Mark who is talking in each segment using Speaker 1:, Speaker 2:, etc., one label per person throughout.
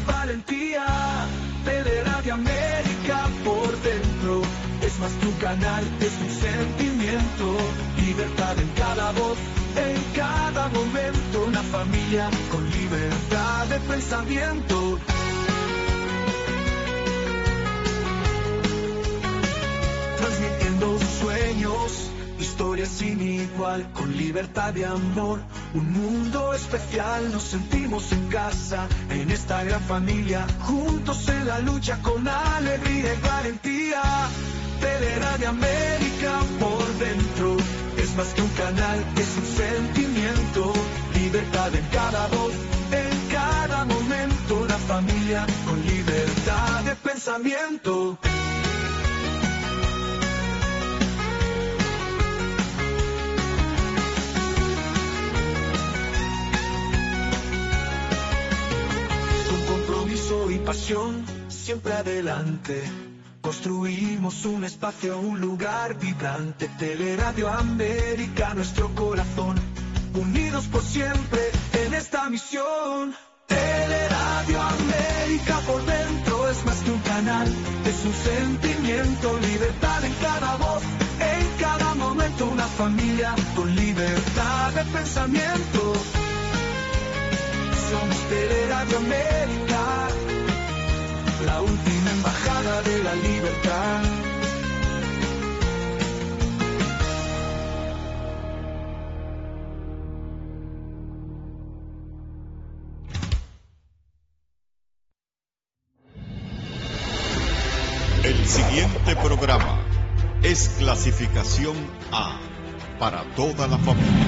Speaker 1: valentía. Teleradio América por dentro es más que un canal, es un sentimiento. Libertad en cada voz, en cada momento. Una familia con libertad de pensamiento. Transmitiendo sueños, historias sin igual, con libertad de amor, un mundo especial. Nos sentimos en casa, en esta gran familia, juntos en la lucha con alegría y valentía. Teleradio América por dentro es más que un canal, es un sentimiento. Libertad en cada voz, en cada momento. Una familia con libertad de pensamiento. Y pasión, siempre adelante. Construimos un espacio, un lugar vibrante. Teleradio América, nuestro corazón. Unidos por siempre en esta misión. Teleradio América por dentro es más que un canal, es un sentimiento. Libertad en cada voz, en cada momento. Una familia con libertad de pensamiento. Somos Teleradio América, la última embajada de la libertad.
Speaker 2: El siguiente programa es clasificación A para toda la familia.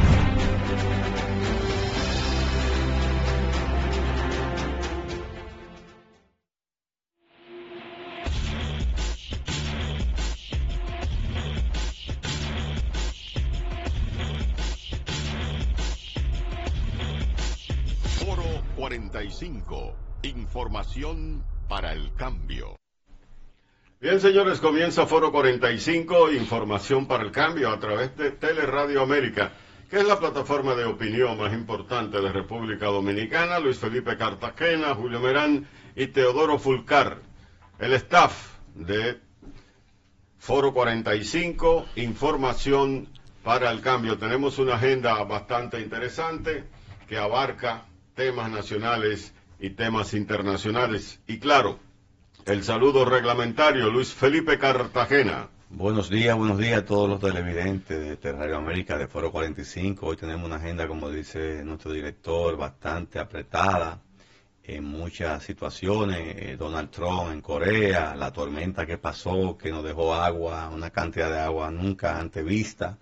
Speaker 2: Foro 45. Información para el cambio.
Speaker 3: Bien, señores, comienza Foro 45, Información para el Cambio, a través de Teleradio América, que es la plataforma de opinión más importante de República Dominicana. Luis Felipe Cartagena, Julio Merán y Teodoro Fulcar. El staff de Foro 45, Información para el Cambio. Tenemos una agenda bastante interesante que abarca temas nacionales y temas internacionales. Y claro, el saludo reglamentario, Luis Felipe Cartagena.
Speaker 4: Buenos días a todos los televidentes de Teleradio América de Foro 45. Hoy tenemos una agenda, como dice nuestro director, bastante apretada en muchas situaciones. Donald Trump en Corea, la tormenta que pasó, que nos dejó agua, una cantidad de agua nunca antes vista.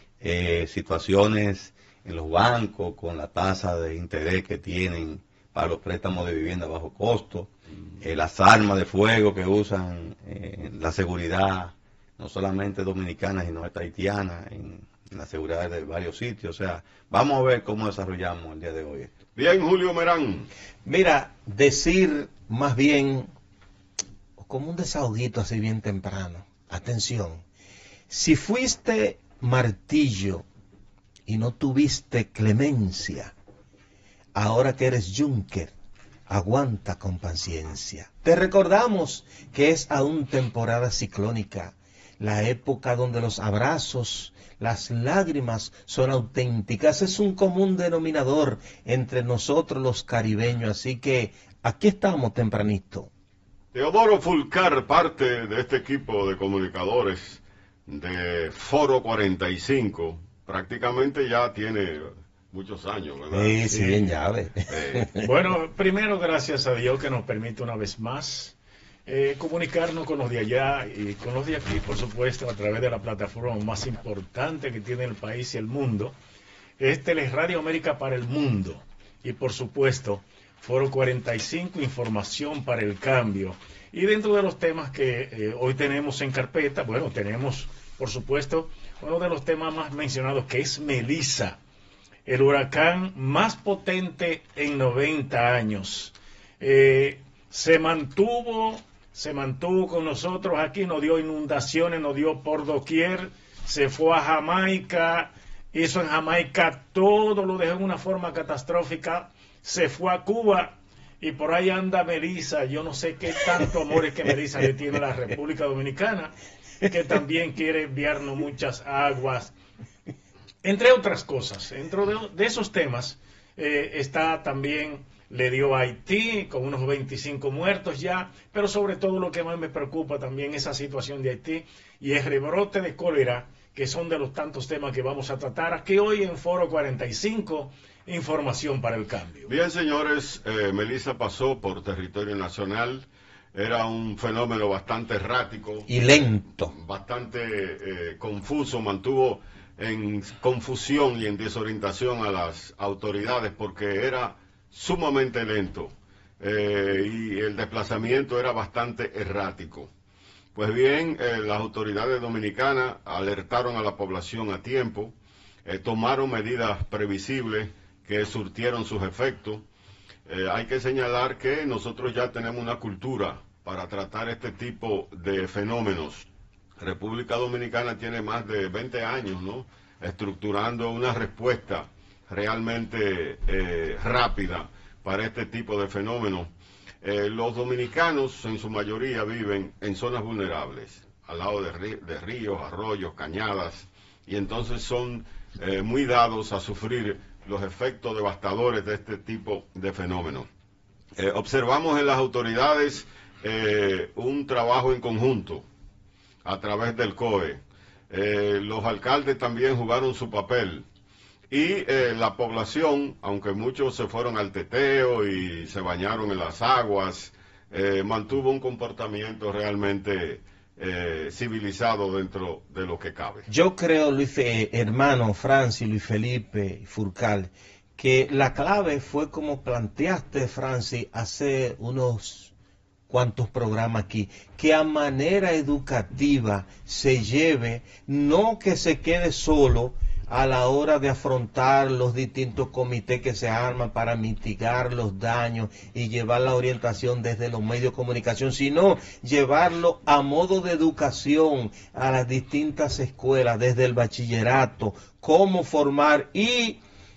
Speaker 4: Situaciones en los bancos con la tasa de interés que tienen para los préstamos de vivienda a bajo costo. Las armas de fuego que usan la seguridad, no solamente dominicana, sino haitiana, en la seguridad de varios sitios. O sea, vamos a ver cómo desarrollamos el día de hoy esto.
Speaker 3: Bien, Julio Merán.
Speaker 5: Mira, decir más bien, como un desahoguito así bien temprano, atención, si fuiste martillo y no tuviste clemencia, ahora que eres yunque, aguanta con paciencia. Te recordamos que es aún temporada ciclónica, la época donde los abrazos, las lágrimas son auténticas. Es un común denominador entre nosotros los caribeños, así que aquí estamos tempranito.
Speaker 3: Teodoro Fulcar, parte de este equipo de comunicadores de Foro 45, prácticamente ya tiene muchos años, ¿verdad?
Speaker 5: Sí, en llave.
Speaker 6: Bueno, primero, gracias a Dios que nos permite una vez más comunicarnos con los de allá y con los de aquí, por supuesto, a través de la plataforma más importante que tiene el país y el mundo. Es Teleradio América para el mundo. Y por supuesto, Foro 45, Información para el Cambio. Y dentro de los temas que hoy tenemos en carpeta, bueno, tenemos, por supuesto, uno de los temas más mencionados, que es Melissa, el huracán más potente en 90 años. Se mantuvo con nosotros aquí, nos dio inundaciones, nos dio por doquier, se fue a Jamaica, hizo en Jamaica todo, lo dejó en una forma catastrófica, se fue a Cuba y por ahí anda Melissa, yo no sé qué tanto amor es que Melissa le tiene a la República Dominicana, que también quiere enviarnos muchas aguas, entre otras cosas. Dentro de esos temas está también, le dio a Haití con unos 25 muertos ya, pero sobre todo lo que más me preocupa también es esa situación de Haití y el rebrote de cólera, que son de los tantos temas que vamos a tratar aquí hoy en Foro 45, Información para el Cambio.
Speaker 3: Bien, señores, Melissa pasó por territorio nacional. Era un fenómeno bastante errático
Speaker 5: y lento,
Speaker 3: bastante confuso, mantuvo en confusión y en desorientación a las autoridades porque era sumamente lento y el desplazamiento era bastante errático. Pues bien, las autoridades dominicanas alertaron a la población a tiempo, tomaron medidas previsibles que surtieron sus efectos. Hay que señalar que nosotros ya tenemos una cultura para tratar este tipo de fenómenos. República Dominicana tiene más de 20 años, ¿no?, estructurando una respuesta realmente rápida para este tipo de fenómenos. Los dominicanos en su mayoría viven en zonas vulnerables, al lado de ríos, arroyos, cañadas, y entonces son muy dados a sufrir los efectos devastadores de este tipo de fenómenos. Observamos en las autoridades un trabajo en conjunto a través del COE. Los alcaldes también jugaron su papel y la población, aunque muchos se fueron al teteo y se bañaron en las aguas, mantuvo un comportamiento realmente civilizado dentro de lo que cabe.
Speaker 5: Yo creo, hermano Francis, Luis Felipe, Furcal, que la clave fue como planteaste, Francis, hace unos cuantos programas aquí, que a manera educativa se lleve, no que se quede solo a la hora de afrontar los distintos comités que se arman para mitigar los daños y llevar la orientación desde los medios de comunicación, sino llevarlo a modo de educación a las distintas escuelas, desde el bachillerato, cómo formar y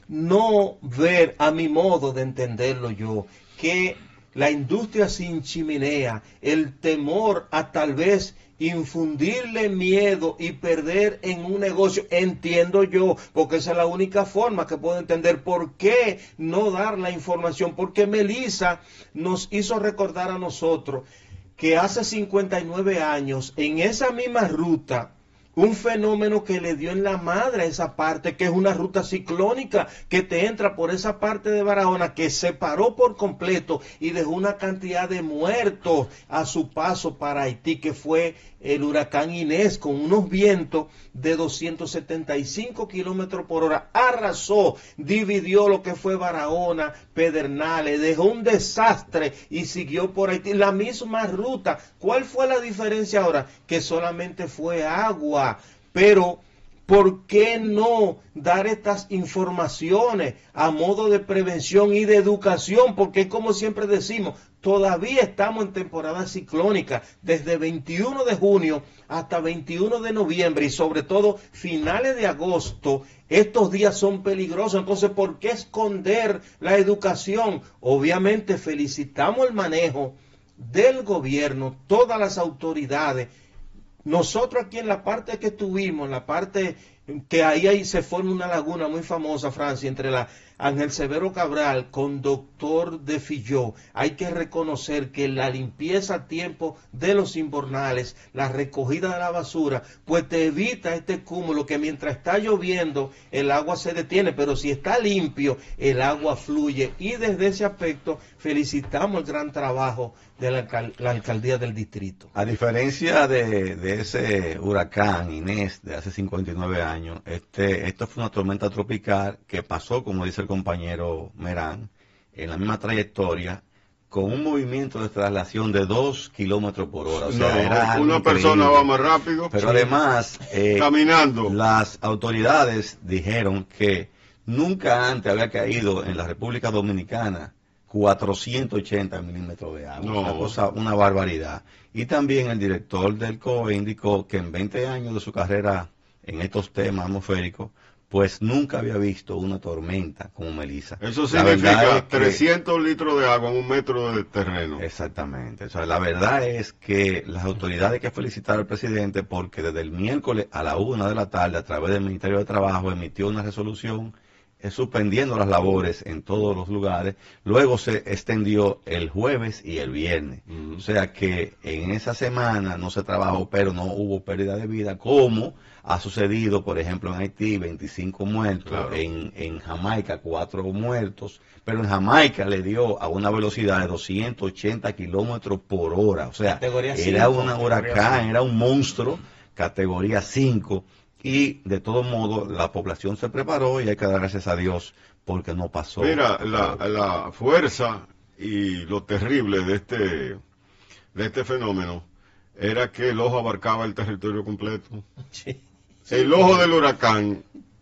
Speaker 5: no ver, a mi modo de entenderlo yo, que la industria sin chimenea, el temor a tal vez infundirle miedo y perder en un negocio, entiendo yo, porque esa es la única forma que puedo entender por qué no dar la información, porque Melissa nos hizo recordar a nosotros que hace 59 años, en esa misma ruta, un fenómeno que le dio en la madre a esa parte, que es una ruta ciclónica que te entra por esa parte de Barahona, que se paró por completo y dejó una cantidad de muertos a su paso para Haití, que fue el huracán Inés, con unos vientos de 275 kilómetros por hora, arrasó, dividió lo que fue Barahona, Pedernales, dejó un desastre y siguió por Haití, la misma ruta. ¿Cuál fue la diferencia ahora? Que solamente fue agua, pero ¿por qué no dar estas informaciones a modo de prevención y de educación? Porque como siempre decimos, todavía estamos en temporada ciclónica, desde 21 de junio hasta 21 de noviembre y sobre todo finales de agosto. Estos días son peligrosos, entonces ¿por qué esconder la educación? Obviamente felicitamos el manejo del gobierno, todas las autoridades. Nosotros aquí en la parte que estuvimos, en la parte que ahí se forma una laguna muy famosa, Francia, entre la Ángel Severo Cabral con Doctor de Filló, hay que reconocer que la limpieza a tiempo de los invernales, la recogida de la basura, pues te evita este cúmulo que mientras está lloviendo el agua se detiene, pero si está limpio el agua fluye, y desde ese aspecto felicitamos el gran trabajo de la alcaldía del distrito.
Speaker 4: A diferencia de ese huracán Inés de hace 59 años, esto fue una tormenta tropical que pasó, como dice el compañero Merán, en la misma trayectoria, con un movimiento de traslación de 2 kilómetros por hora. O sea, era
Speaker 3: una
Speaker 4: increíble.
Speaker 3: persona va más rápido.
Speaker 4: Pero además,
Speaker 3: caminando.
Speaker 4: Las autoridades dijeron que nunca antes había caído en la República Dominicana 480 milímetros de agua, una barbaridad. Y también el director del COE indicó que en 20 años de su carrera en estos temas atmosféricos, pues nunca había visto una tormenta como Melissa.
Speaker 3: Eso
Speaker 4: La verdad
Speaker 3: significa
Speaker 4: es que-
Speaker 3: 300 litros de agua en 1 metro de terreno.
Speaker 4: Exactamente. O sea, la verdad es que las autoridades hay que felicitar al presidente porque desde el miércoles a la 1 de la tarde, a través del Ministerio de Trabajo, emitió una resolución suspendiendo las labores en todos los lugares. Luego se extendió el jueves y el viernes. O sea que en esa semana no se trabajó, pero no hubo pérdida de vida, como ha sucedido, por ejemplo, en Haití, 25 muertos,
Speaker 3: Claro.
Speaker 4: en Jamaica, 4 muertos, pero en Jamaica le dio a una velocidad de 280 kilómetros por hora. O sea,
Speaker 5: Categoría
Speaker 4: era
Speaker 5: 5,
Speaker 4: un
Speaker 6: categoría
Speaker 4: huracán,
Speaker 6: 5.
Speaker 4: era un monstruo, categoría 5. Y de todo modo, la población se preparó y hay que dar gracias a Dios porque no pasó.
Speaker 3: Mira, la fuerza y lo terrible de este fenómeno era que el ojo abarcaba el territorio completo.
Speaker 5: Sí.
Speaker 3: El ojo del huracán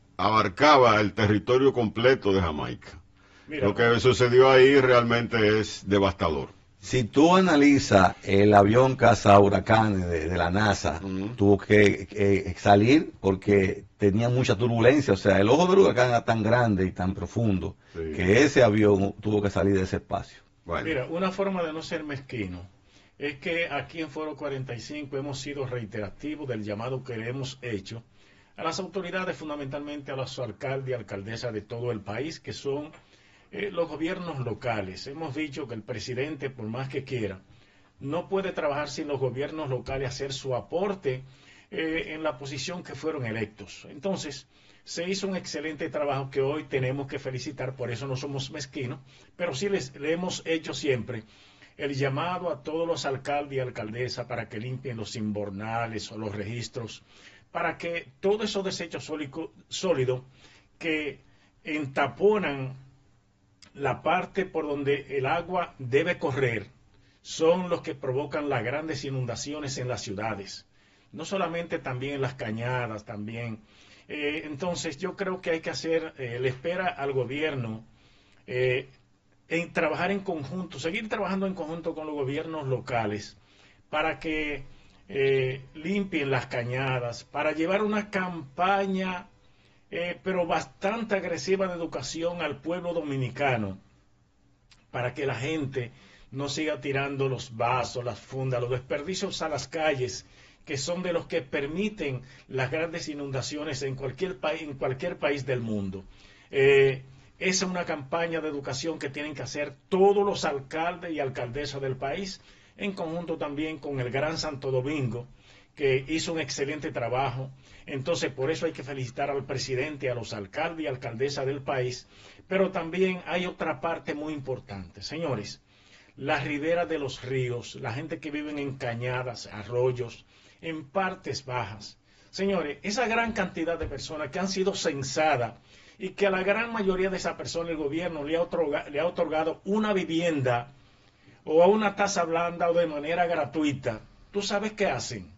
Speaker 3: abarcaba el territorio completo de Jamaica.
Speaker 6: Mira,
Speaker 3: Lo que sucedió ahí realmente es devastador.
Speaker 4: Si tú analizas el avión caza huracanes de la NASA, tuvo que salir porque tenía mucha turbulencia. O sea, el ojo del huracán era tan grande y tan profundo
Speaker 3: Sí.
Speaker 4: que ese avión tuvo que salir de ese espacio.
Speaker 3: Bueno,
Speaker 6: mira, una forma de no ser mezquino es que aquí en Foro 45 hemos sido reiterativos del llamado que le hemos hecho a las autoridades, fundamentalmente a los alcaldes y alcaldesas de todo el país, que son los gobiernos locales. Hemos dicho que el presidente, por más que quiera, no puede trabajar sin los gobiernos locales hacer su aporte en la posición que fueron electos. Entonces, se hizo un excelente trabajo que hoy tenemos que felicitar, por eso no somos mezquinos, pero sí le hemos hecho siempre el llamado a todos los alcaldes y alcaldesas para que limpien los inbornales o los registros, para que todos esos desechos sólidos que entaponan la parte por donde el agua debe correr son los que provocan las grandes inundaciones en las ciudades, no solamente también en las cañadas, también. Entonces yo creo que hay que hacer, le espera al gobierno en trabajar en conjunto, seguir trabajando en conjunto con los gobiernos locales para que limpien las cañadas, para llevar una campaña pero bastante agresiva de educación al pueblo dominicano, para que la gente no siga tirando los vasos, las fundas, los desperdicios a las calles, que son de los que permiten las grandes inundaciones en cualquier país del mundo. Esa es una campaña de educación que tienen que hacer todos los alcaldes y alcaldesas del país, en conjunto también con el Gran Santo Domingo, que hizo un excelente trabajo. Entonces, por eso hay que felicitar al presidente, a los alcaldes y alcaldesas del país. Pero también hay otra parte muy importante. Señores, las riberas de los ríos, la gente que vive en cañadas, arroyos, en partes bajas. Señores, esa gran cantidad de personas que han sido censadas y que a la gran mayoría de esas personas el gobierno le ha otorgado una vivienda o a una tasa blanda o de manera gratuita, ¿tú sabes qué hacen?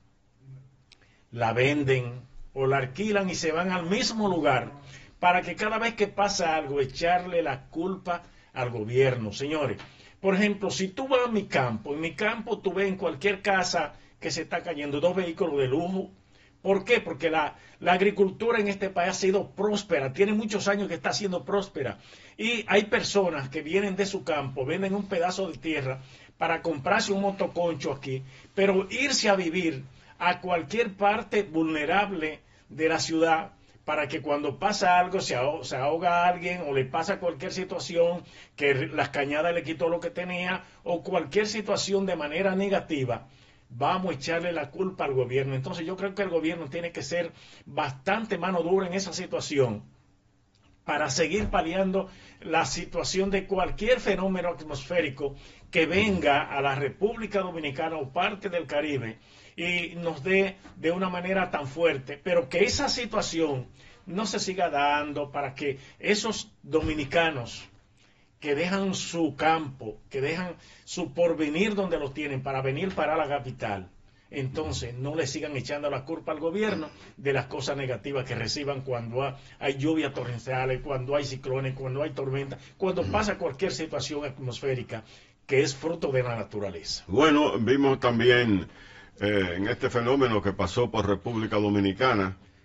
Speaker 6: La venden o la alquilan y se van al mismo lugar para que cada vez que pasa algo echarle la culpa al gobierno. Señores, por ejemplo, si tú vas a mi campo, en mi campo tú ves en cualquier casa que se está cayendo 2 vehículos de lujo. ¿Por qué? Porque la agricultura en este país ha sido próspera, tiene muchos años que está siendo próspera. Y hay personas que vienen de su campo, venden un pedazo de tierra para comprarse un motoconcho aquí, pero irse a vivir a cualquier parte vulnerable de la ciudad para que cuando pasa algo se ahoga a alguien o le pasa cualquier situación, que las cañadas le quitó lo que tenía o cualquier situación de manera negativa, vamos a echarle la culpa al gobierno. Entonces yo creo que el gobierno tiene que ser bastante mano dura en esa situación para seguir paliando la situación de cualquier fenómeno atmosférico que venga a la República Dominicana o parte del Caribe y nos dé de una manera tan fuerte, pero que esa situación no se siga dando para que esos dominicanos que dejan su campo, que dejan su porvenir donde lo tienen para venir para la capital, entonces no le sigan echando la culpa al gobierno de las cosas negativas que reciban cuando hay lluvias torrenciales, cuando hay ciclones, cuando hay tormentas, cuando pasa cualquier situación atmosférica que es fruto de la naturaleza.
Speaker 3: Bueno, vimos también en este fenómeno que pasó por República Dominicana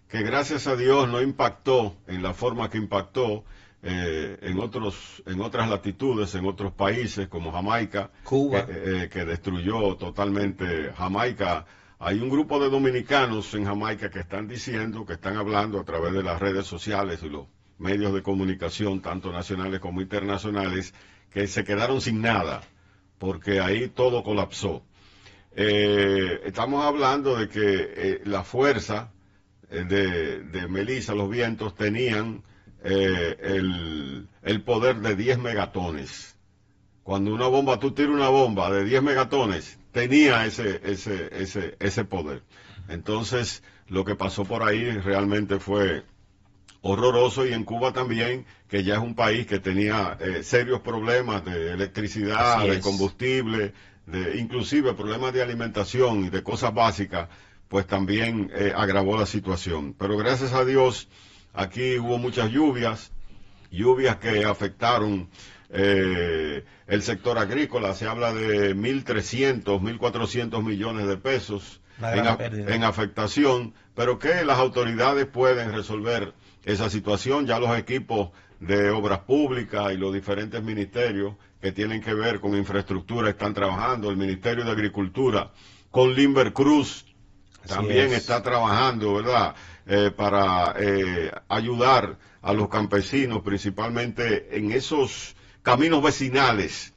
Speaker 3: que gracias a Dios no impactó en la forma que impactó en otras latitudes, en otros países como Jamaica,
Speaker 5: Cuba,
Speaker 3: que destruyó totalmente Jamaica. Hay un grupo de dominicanos en Jamaica que están diciendo, que están hablando a través de las redes sociales y los medios de comunicación, tanto nacionales como internacionales, que se quedaron sin nada, porque ahí todo colapsó. Estamos hablando de que la fuerza de Melissa, los vientos, tenían el poder de 10 megatones. Cuando una bomba, tú tiras una bomba de 10 megatones, tenía ese poder. Entonces, lo que pasó por ahí realmente fue horroroso, y en Cuba también, que ya es un país que tenía serios problemas de electricidad, de combustible, inclusive problemas de alimentación y de cosas básicas, pues también agravó la situación. Pero gracias a Dios, aquí hubo muchas lluvias que afectaron el sector agrícola. Se habla de 1.300, 1.400 millones de pesos en afectación, pero que las autoridades pueden resolver esa situación. Ya los equipos de obras públicas y los diferentes ministerios que tienen que ver con infraestructura están trabajando. El Ministerio de Agricultura con Limber Cruz también está trabajando, ¿verdad?, para ayudar a los campesinos, principalmente en esos caminos vecinales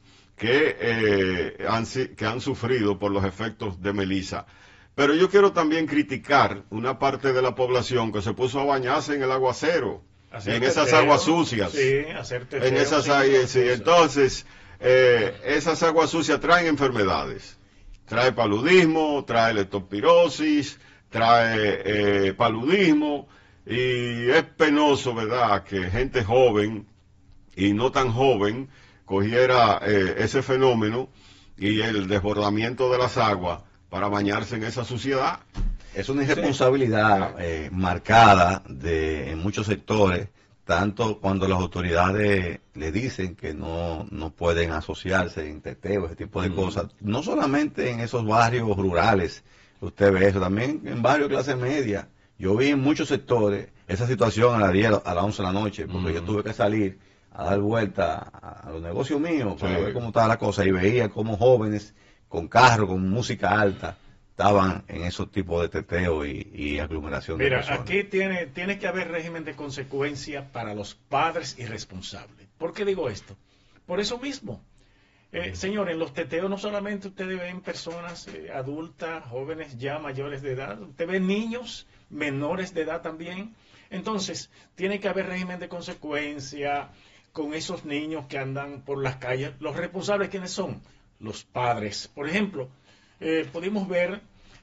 Speaker 3: que han sufrido por los efectos de Melissa. Pero yo quiero también criticar una parte de la población que se puso a bañarse en el aguacero, en esas aguas sucias.
Speaker 6: Sí, hacer teteo,
Speaker 3: en esas sí. Entonces, esas aguas sucias traen enfermedades. Trae paludismo, trae leptospirosis, trae paludismo, y es penoso, ¿verdad?, que gente joven y no tan joven cogiera ese fenómeno y el desbordamiento de las aguas para bañarse en esa suciedad.
Speaker 4: Es una irresponsabilidad marcada en muchos sectores, tanto cuando las autoridades le dicen que no pueden asociarse en teteo, ese tipo de cosas. No solamente en esos barrios rurales, usted ve eso, también en barrios de clase media. Yo vi en muchos sectores esa situación a las 10, a las 11 de la noche, porque yo tuve que salir a dar vuelta a los negocios míos para ver cómo estaba la cosa, y veía como jóvenes con carro, con música alta, estaban en esos tipos de teteo y aglomeración de personas.
Speaker 6: Mira, aquí tiene que haber régimen de consecuencia para los padres irresponsables. ¿Por qué digo esto? Por eso mismo. Señores, en los teteos no solamente ustedes ven personas adultas, jóvenes ya mayores de edad, usted ve niños menores de edad también. Entonces, tiene que haber régimen de consecuencia con esos niños que andan por las calles. ¿Los responsables quiénes son? Los padres. Por ejemplo, pudimos ver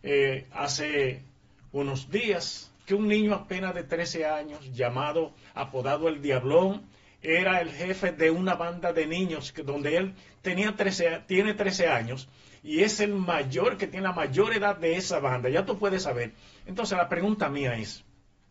Speaker 6: hace unos días que un niño apenas de 13 años, apodado el Diablón, era el jefe de una banda de niños donde él tiene 13 años y es el mayor, que tiene la mayor edad de esa banda. Ya tú puedes saber. Entonces la pregunta mía es,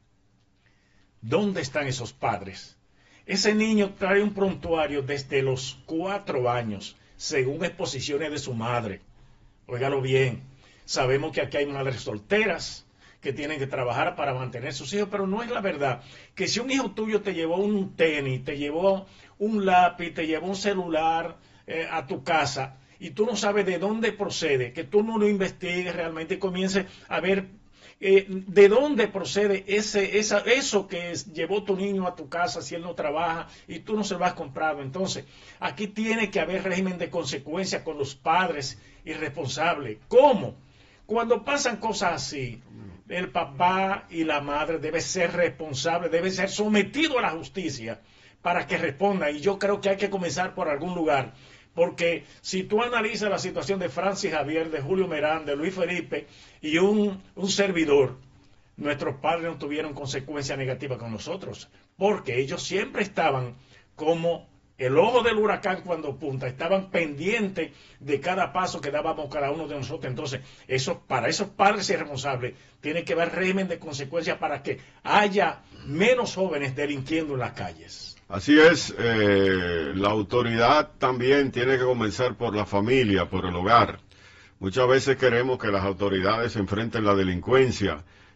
Speaker 6: ¿dónde están esos padres? Ese niño trae un prontuario desde los 4 años, según exposiciones de su madre. Óigalo bien, sabemos que aquí hay madres solteras que tienen que trabajar para mantener sus hijos, pero no es la verdad que si un hijo tuyo te llevó un tenis, te llevó un lápiz, te llevó un celular a tu casa y tú no sabes de dónde procede, que tú no lo investigues realmente y comiences a ver de dónde procede eso que llevó tu niño a tu casa si él no trabaja y tú no se lo has comprado. Entonces, aquí tiene que haber régimen de consecuencia con los padres irresponsables. ¿Cómo? Cuando pasan cosas así, el papá y la madre deben ser responsables, deben ser sometidos a la justicia para que respondan. Y yo creo que hay que comenzar por algún lugar. Porque si tú analizas la situación de Francis Javier, de Julio Merán, de Luis Felipe y un servidor, nuestros padres no tuvieron consecuencias negativas con nosotros, porque ellos siempre estaban como el ojo del huracán cuando punta, estaban pendientes de cada paso que dábamos cada uno de nosotros. Entonces, para esos padres irresponsables, tiene que haber régimen de consecuencias para que haya menos jóvenes delinquiendo en las calles.
Speaker 3: Así es, la autoridad también tiene que comenzar por la familia, por el hogar. Muchas veces queremos que las autoridades enfrenten la delincuencia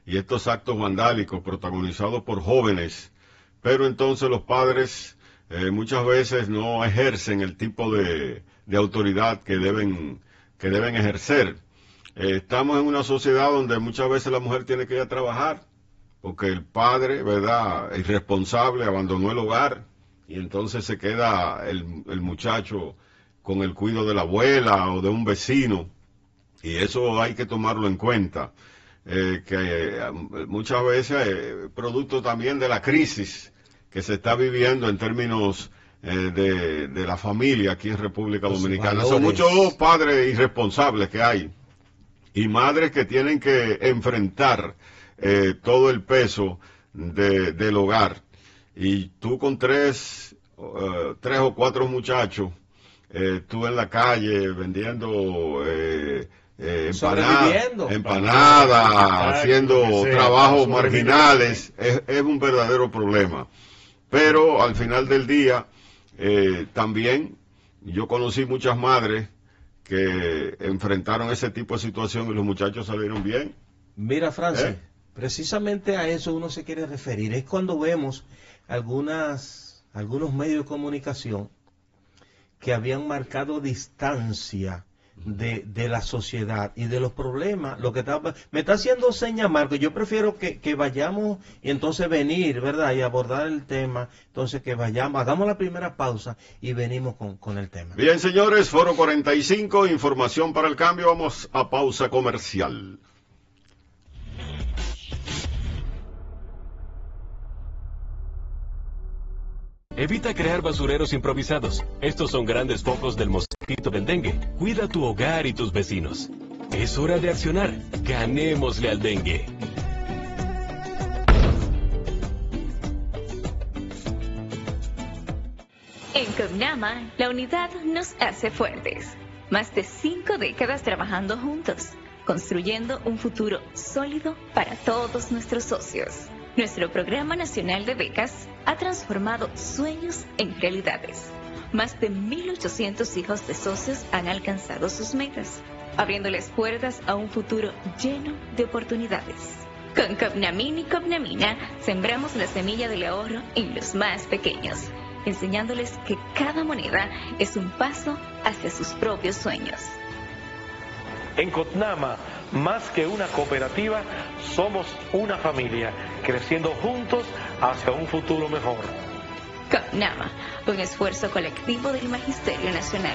Speaker 3: y estos actos vandálicos protagonizados por jóvenes, pero entonces los padres muchas veces no ejercen el tipo de autoridad que deben ejercer. Estamos en una sociedad donde muchas veces la mujer tiene que ir a trabajar, porque el padre, ¿verdad?, irresponsable, abandonó el hogar, y entonces se queda el muchacho con el cuidado de la abuela o de un vecino, y eso hay que tomarlo en cuenta, que muchas veces producto también de la crisis que se está viviendo en términos de la familia aquí en República Dominicana. Son muchos padres irresponsables que hay, y madres que tienen que enfrentar todo el peso del hogar, y tú con tres o cuatro muchachos, tú en la calle vendiendo empanadas, haciendo trabajos marginales, es un verdadero problema. Pero al final del día, también yo conocí muchas madres que enfrentaron ese tipo de situación y los muchachos salieron bien.
Speaker 5: Mira, Francis, precisamente a eso uno se quiere referir. Es cuando vemos algunos medios de comunicación que habían marcado distancia de la sociedad y de los problemas. Lo que me está haciendo señas, Marco. Yo prefiero que vayamos y entonces venir, ¿verdad?, y abordar el tema. Entonces que vayamos, hagamos la primera pausa y venimos con el tema.
Speaker 3: Bien, señores, Foro 45, información para el cambio. Vamos a pausa comercial.
Speaker 7: Evita crear basureros improvisados. Estos son grandes focos del mosquito del dengue. Cuida tu hogar y tus vecinos. Es hora de accionar. Ganémosle al dengue.
Speaker 8: En COPNAMA, la unidad nos hace fuertes. Más de 5 décadas trabajando juntos, construyendo un futuro sólido para todos nuestros socios. Nuestro Programa Nacional de Becas ha transformado sueños en realidades. Más de 1.800 hijos de socios han alcanzado sus metas, abriéndoles puertas a un futuro lleno de oportunidades. Con COPNAMIN y COPNAMINA sembramos la semilla del ahorro en los más pequeños, enseñándoles que cada moneda es un paso hacia sus propios sueños.
Speaker 9: En COPNAMA, más que una cooperativa, somos una familia, creciendo juntos hacia un futuro mejor.
Speaker 8: COPNAMA, un esfuerzo colectivo del Magisterio Nacional.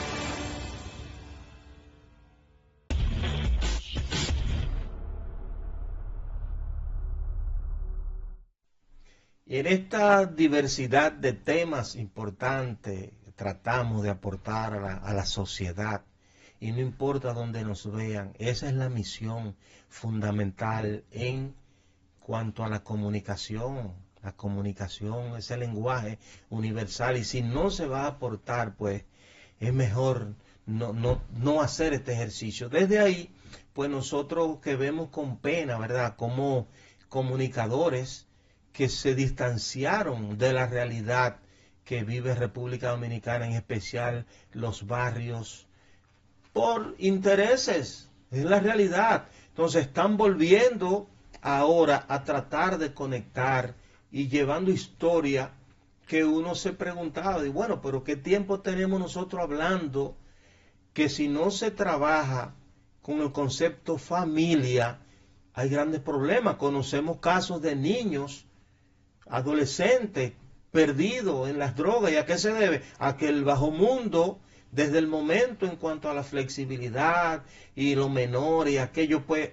Speaker 5: Y en esta diversidad de temas importantes tratamos de aportar a la sociedad, y no importa dónde nos vean, esa es la misión fundamental en cuanto a la comunicación. La comunicación es el lenguaje universal, y si no se va a aportar, pues es mejor no hacer este ejercicio. Desde ahí, pues nosotros que vemos con pena, ¿verdad?, como comunicadores que se distanciaron de la realidad que vive República Dominicana, en especial los barrios, por intereses, es la realidad. Entonces están volviendo ahora a tratar de conectar y llevando historia que uno se preguntaba, y bueno, pero ¿qué tiempo tenemos nosotros hablando que si no se trabaja con el concepto familia, hay grandes problemas? Conocemos casos de niños, adolescentes, perdidos en las drogas. ¿Y a qué se debe? A que el bajo mundo, desde el momento en cuanto a la flexibilidad y lo menor y aquello, pues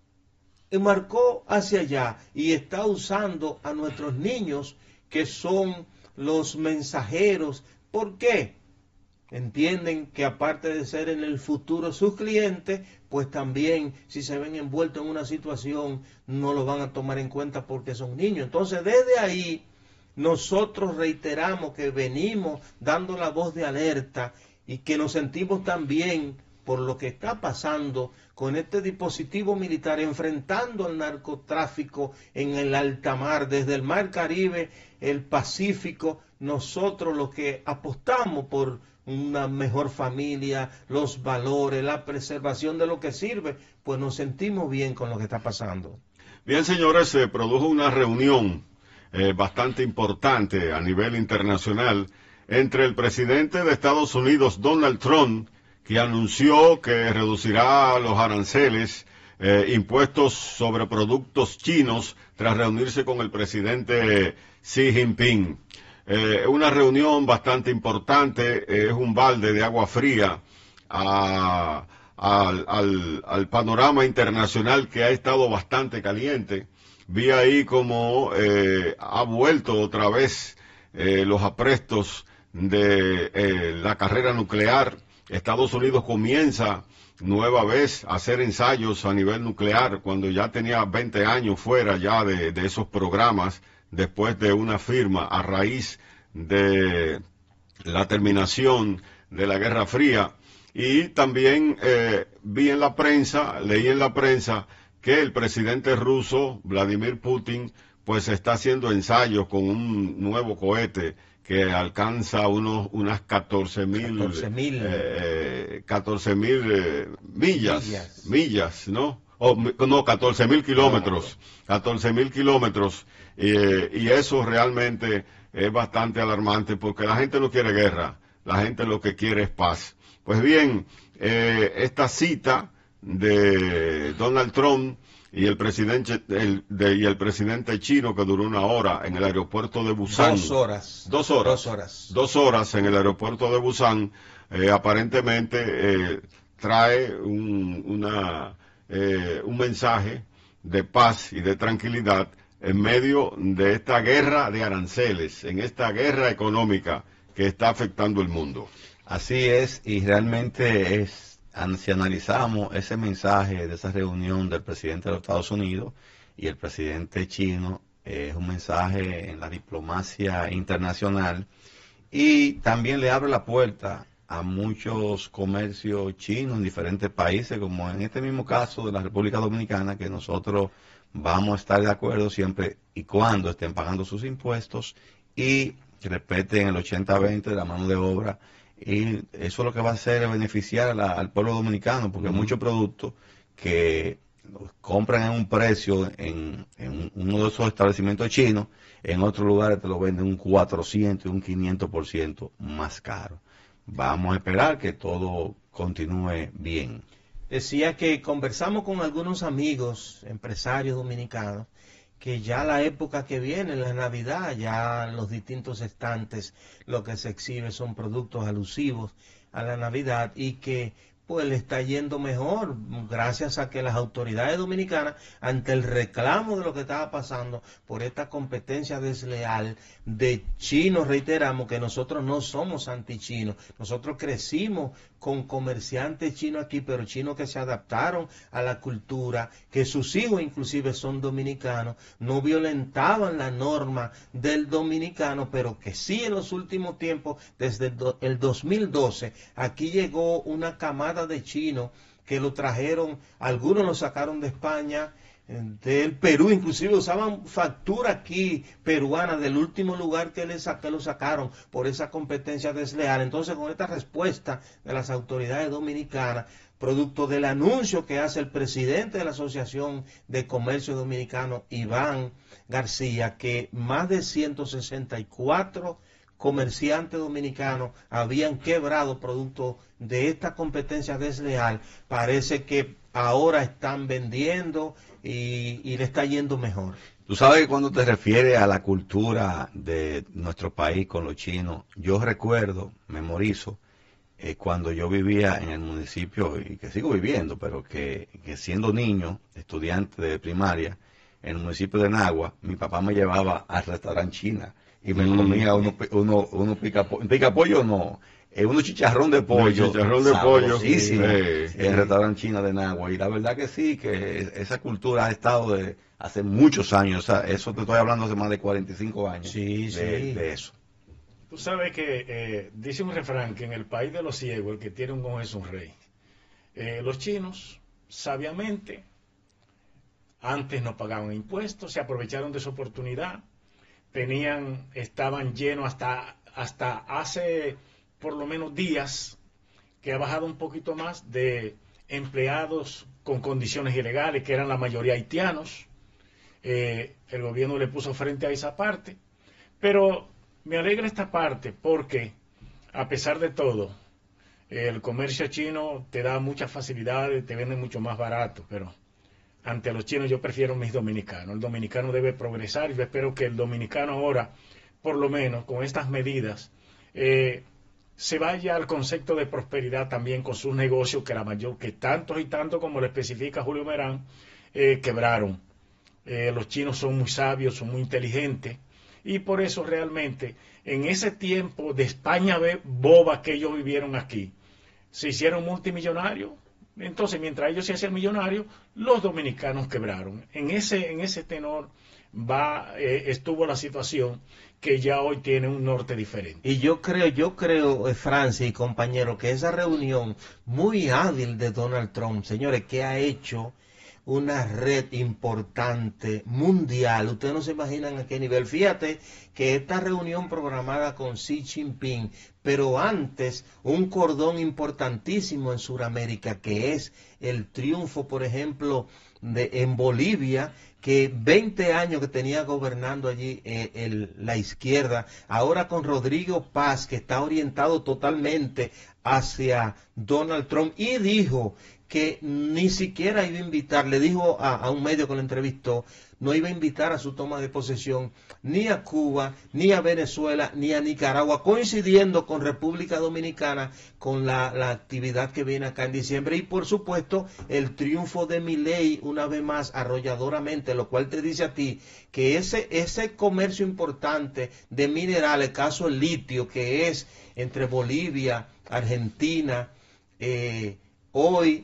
Speaker 5: marcó hacia allá y está usando a nuestros niños, que son los mensajeros. ¿Por qué? Entienden que aparte de ser en el futuro sus clientes, pues también si se ven envueltos en una situación no lo van a tomar en cuenta porque son niños. Entonces desde ahí nosotros reiteramos que venimos dando la voz de alerta y que nos sentimos también por lo que está pasando con este dispositivo militar enfrentando al narcotráfico en el alta mar, desde el mar Caribe, el Pacífico. Nosotros los que apostamos por una mejor familia, los valores, la preservación de lo que sirve, pues nos sentimos bien con lo que está pasando.
Speaker 3: Bien, señores, se produjo una reunión bastante importante a nivel internacional entre el presidente de Estados Unidos, Donald Trump, que anunció que reducirá los aranceles, impuestos sobre productos chinos, tras reunirse con el presidente Xi Jinping. Una reunión bastante importante, es un balde de agua fría al panorama internacional que ha estado bastante caliente. Vi ahí como ha vuelto otra vez los aprestos de la carrera nuclear. Estados Unidos comienza nueva vez a hacer ensayos a nivel nuclear cuando ya tenía 20 años fuera ya de esos programas, después de una firma a raíz de la terminación de la Guerra Fría. Y también leí en la prensa que el presidente ruso, Vladimir Putin, pues está haciendo ensayos con un nuevo cohete que alcanza unas 14.000 millas, ¿no? No, 14.000 kilómetros, 14.000 kilómetros, y eso realmente es bastante alarmante porque la gente no quiere guerra, la gente lo que quiere es paz. Pues bien, esta cita de Donald Trump y el presidente chino, que duró 1 hora en el aeropuerto de Busan.
Speaker 5: 2 horas.
Speaker 3: 2 horas. 2 horas en el aeropuerto de Busan, aparentemente trae un mensaje de paz y de tranquilidad en medio de esta guerra de aranceles, en esta guerra económica que está afectando el mundo.
Speaker 4: Así es, y realmente si analizamos ese mensaje de esa reunión del presidente de los Estados Unidos y el presidente chino, es un mensaje en la diplomacia internacional y también le abre la puerta a muchos comercios chinos en diferentes países, como en este mismo caso de la República Dominicana, que nosotros vamos a estar de acuerdo siempre y cuando estén pagando sus impuestos y respeten el 80-20 de la mano de obra. Y eso lo que va a hacer es beneficiar al pueblo dominicano, porque muchos productos que compran en un precio en uno de esos establecimientos chinos, en otros lugares te lo venden un 400 y un 500% más caro. Vamos a esperar que todo continúe bien.
Speaker 5: Decía que conversamos con algunos amigos, empresarios dominicanos, que ya la época que viene, la Navidad, ya los distintos estantes, lo que se exhibe son productos alusivos a la Navidad y que pues le está yendo mejor gracias a que las autoridades dominicanas, ante el reclamo de lo que estaba pasando por esta competencia desleal de chinos, reiteramos que nosotros no somos antichinos, nosotros crecimos con comerciantes chinos aquí, pero chinos que se adaptaron a la cultura, que sus hijos inclusive son dominicanos, no violentaban la norma del dominicano, pero que sí en los últimos tiempos, desde el 2012, aquí llegó una camada de chinos que lo trajeron, algunos lo sacaron de España, del Perú, inclusive usaban factura aquí peruana del último lugar que lo sacaron por esa competencia desleal. Entonces, con esta respuesta de las autoridades dominicanas, producto del anuncio que hace el presidente de la Asociación de Comercio Dominicano, Iván García, que más de 164 comerciantes dominicanos habían quebrado producto de esta competencia desleal, parece que ahora están vendiendo y le está yendo mejor.
Speaker 4: Tú sabes que cuando te refieres a la cultura de nuestro país con los chinos, yo recuerdo, memorizo, cuando yo vivía en el municipio, y que sigo viviendo, pero que siendo niño, estudiante de primaria, en el municipio de Nagua, mi papá me llevaba al restaurante China y me comía uno pica-pollo, no, unos chicharrón de pollo.
Speaker 3: Chicharrón de pollo.
Speaker 4: Sí. En el restaurante China de Nagua. Y la verdad que sí, que esa cultura ha estado de hace muchos años. O sea, eso te estoy hablando hace más de 45 años. De eso.
Speaker 6: Tú sabes que dice un refrán que en el país de los ciegos, el que tiene un ojo es un rey. Los chinos, sabiamente, antes no pagaban impuestos, se aprovecharon de su oportunidad, estaban llenos hasta hace por lo menos días, que ha bajado un poquito más de empleados con condiciones ilegales, que eran la mayoría haitianos, el gobierno le puso frente a esa parte. Pero me alegra esta parte porque, a pesar de todo, el comercio chino te da muchas facilidades, te vende mucho más barato, pero ante los chinos yo prefiero mis dominicanos. El dominicano debe progresar y yo espero que el dominicano ahora, por lo menos con estas medidas, se vaya al concepto de prosperidad también con sus negocios, que la mayor, que tantos y tantos como lo especifica Julio Merán, quebraron. Los chinos son muy sabios, son muy inteligentes, y por eso realmente en ese tiempo de España boba que ellos vivieron aquí, se hicieron multimillonarios. Entonces, mientras ellos se hacían millonarios, los dominicanos quebraron. En ese tenor estuvo la situación, que ya hoy tiene un norte diferente.
Speaker 5: Y yo creo, Francis y compañero, que esa reunión muy hábil de Donald Trump, señores, que ha hecho una red importante mundial. Ustedes no se imaginan a qué nivel. Fíjate que esta reunión programada con Xi Jinping, pero antes un cordón importantísimo en Sudamérica, que es el triunfo, por ejemplo, en Bolivia, que 20 años que tenía gobernando allí la izquierda, ahora con Rodrigo Paz, que está orientado totalmente hacia Donald Trump, y dijo que ni siquiera iba a invitar, le dijo a un medio que lo entrevistó, no iba a invitar a su toma de posesión ni a Cuba, ni a Venezuela, ni a Nicaragua, coincidiendo con República Dominicana, con la actividad que viene acá en diciembre. Y por supuesto el triunfo de Milei una vez más arrolladoramente, lo cual te dice a ti que ese comercio importante de minerales, caso el litio, que es entre Bolivia, Argentina, hoy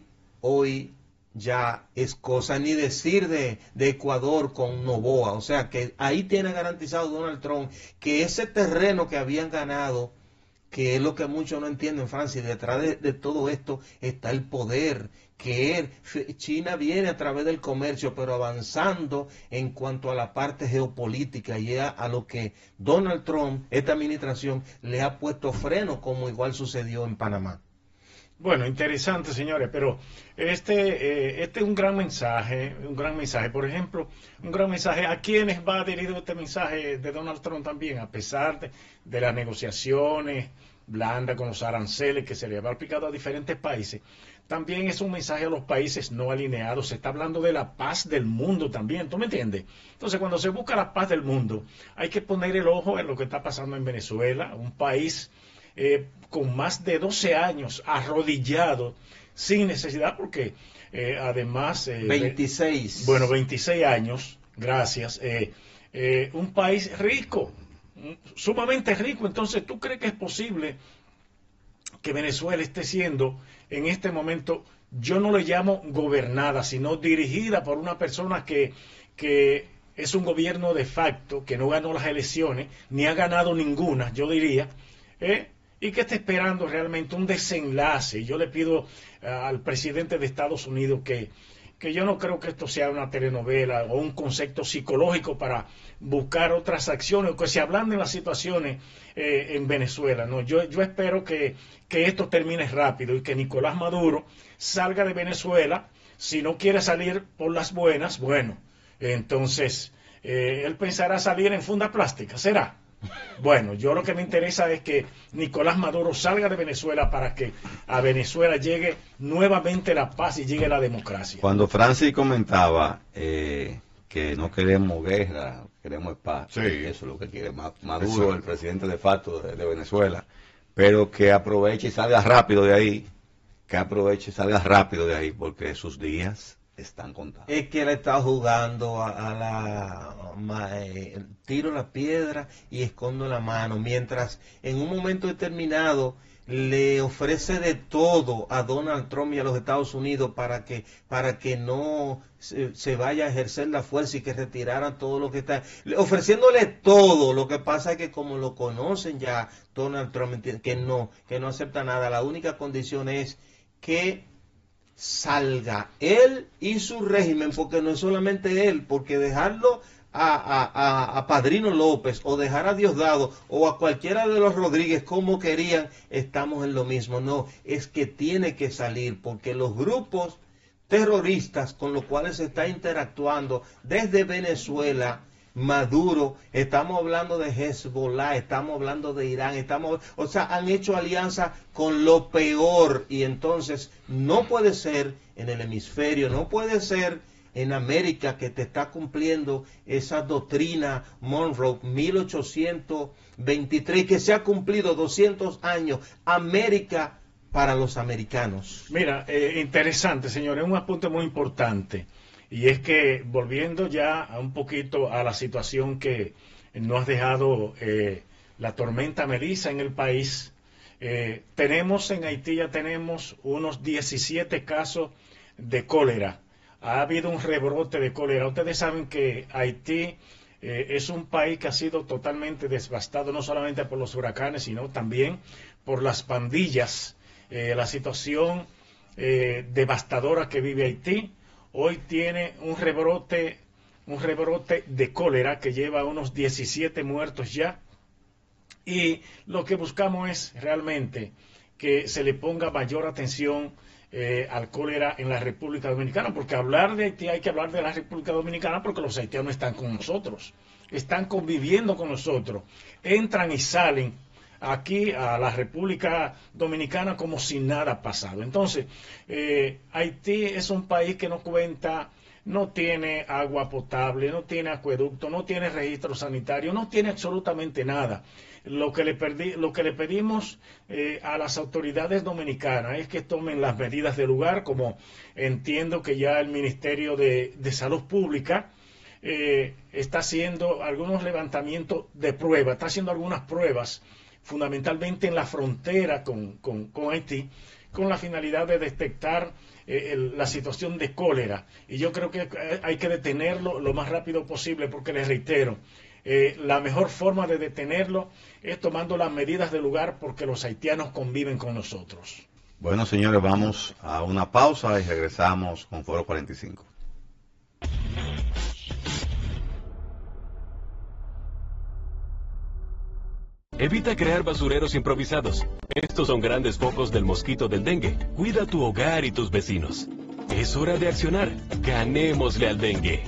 Speaker 5: ya es cosa, ni decir de Ecuador con Noboa. O sea que ahí tiene garantizado Donald Trump que ese terreno que habían ganado, que es lo que muchos no entienden, Francis, detrás de todo esto está el poder, que China viene a través del comercio, pero avanzando en cuanto a la parte geopolítica, y a lo que Donald Trump, esta administración, le ha puesto freno, como igual sucedió en Panamá.
Speaker 6: Bueno, interesante, señores, pero este es un gran mensaje, por ejemplo, un gran mensaje. ¿A quiénes va dirigido este mensaje de Donald Trump también? A pesar de las negociaciones blandas con los aranceles que se le había aplicado a diferentes países, también es un mensaje a los países no alineados. Se está hablando de la paz del mundo también, ¿tú me entiendes? Entonces, cuando se busca la paz del mundo, hay que poner el ojo en lo que está pasando en Venezuela, un país con más de 12 años arrodillado sin necesidad, porque además
Speaker 5: 26
Speaker 6: años, gracias, un país rico, sumamente rico. Entonces, ¿tú crees que es posible que Venezuela esté siendo en este momento, yo no le llamo gobernada, sino dirigida por una persona que es un gobierno de facto, que no ganó las elecciones, ni ha ganado ninguna, yo diría, y que está esperando realmente un desenlace? Y yo le pido al presidente de Estados Unidos que yo no creo que esto sea una telenovela o un concepto psicológico para buscar otras acciones, o que se ablanden las situaciones en Venezuela. No, yo espero que esto termine rápido y que Nicolás Maduro salga de Venezuela. Si no quiere salir por las buenas, bueno, entonces él pensará salir en funda plástica, ¿será? Bueno, yo lo que me interesa es que Nicolás Maduro salga de Venezuela para que a Venezuela llegue nuevamente la paz y llegue la democracia.
Speaker 4: Cuando Francis comentaba que no queremos guerra, queremos paz, sí, eso es lo que quiere Maduro, el presidente de facto de Venezuela, pero que aproveche y salga rápido de ahí, porque sus días están contados.
Speaker 5: Es que él está jugando tiro la piedra y escondo la mano, mientras en un momento determinado le ofrece de todo a Donald Trump y a los Estados Unidos para que no se vaya a ejercer la fuerza y que retiraran todo lo que está, ofreciéndole todo. Lo que pasa es que como lo conocen ya, Donald Trump, que no acepta nada. La única condición es que salga él y su régimen, porque no es solamente él, porque dejarlo a Padrino López o dejar a Diosdado o a cualquiera de los Rodríguez como querían, estamos en lo mismo. No, es que tiene que salir, porque los grupos terroristas con los cuales se está interactuando desde Venezuela, Maduro, estamos hablando de Hezbollah, estamos hablando de Irán, o sea, han hecho alianza con lo peor, y entonces no puede ser en el hemisferio, no puede ser en América, que te está cumpliendo esa doctrina Monroe 1823, que se ha cumplido 200 años, América para los americanos.
Speaker 6: Mira, interesante, señores, un apunte muy importante. Y es que, volviendo ya a un poquito a la situación que nos ha dejado la tormenta Melissa en el país, tenemos en Haití, ya tenemos unos 17 casos de cólera. Ha habido un rebrote de cólera. Ustedes saben que Haití es un país que ha sido totalmente devastado, no solamente por los huracanes, sino también por las pandillas, la situación devastadora que vive Haití. Hoy tiene un rebrote de cólera que lleva unos 17 muertos ya, y lo que buscamos es realmente que se le ponga mayor atención al cólera en la República Dominicana, porque hablar de Haití hay que hablar de la República Dominicana, porque los haitianos están con nosotros, están conviviendo con nosotros, entran y salen aquí a la República Dominicana como si nada ha pasado. Entonces, Haití es un país que no cuenta, no tiene agua potable, no tiene acueducto, no tiene registro sanitario, no tiene absolutamente nada. Lo que le pedimos a las autoridades dominicanas es que tomen las medidas de lugar, como entiendo que ya el Ministerio de Salud Pública está haciendo algunos levantamientos de pruebas, está haciendo algunas pruebas, fundamentalmente en la frontera con Haití, con la finalidad de detectar la situación de cólera. Y yo creo que hay que detenerlo lo más rápido posible, porque les reitero, la mejor forma de detenerlo es tomando las medidas de lugar, porque los haitianos conviven con nosotros.
Speaker 4: Bueno, señores, vamos a una pausa y regresamos con Foro 45.
Speaker 7: Evita crear basureros improvisados. Estos son grandes focos del mosquito del dengue. Cuida tu hogar y tus vecinos. Es hora de accionar. Ganémosle al dengue.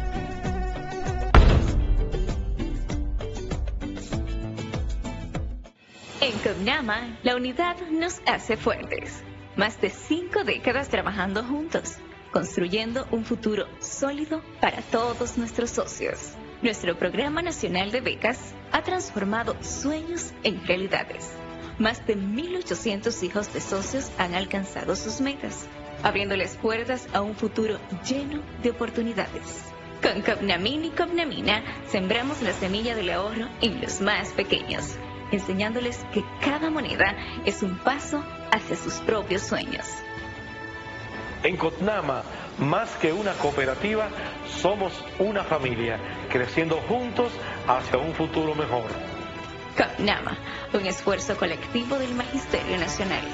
Speaker 8: En COPNAMA, la unidad nos hace fuertes. Más de 5 décadas trabajando juntos, construyendo un futuro sólido para todos nuestros socios. Nuestro Programa Nacional de Becas ha transformado sueños en realidades. Más de 1.800 hijos de socios han alcanzado sus metas, abriéndoles puertas a un futuro lleno de oportunidades. Con COPNAMIN y COPNAMINA sembramos la semilla del ahorro en los más pequeños, enseñándoles que cada moneda es un paso hacia sus propios sueños.
Speaker 9: En COPNAMA, más que una cooperativa, somos una familia, creciendo juntos hacia un futuro mejor.
Speaker 8: COPNAMA, un esfuerzo colectivo del Magisterio Nacional.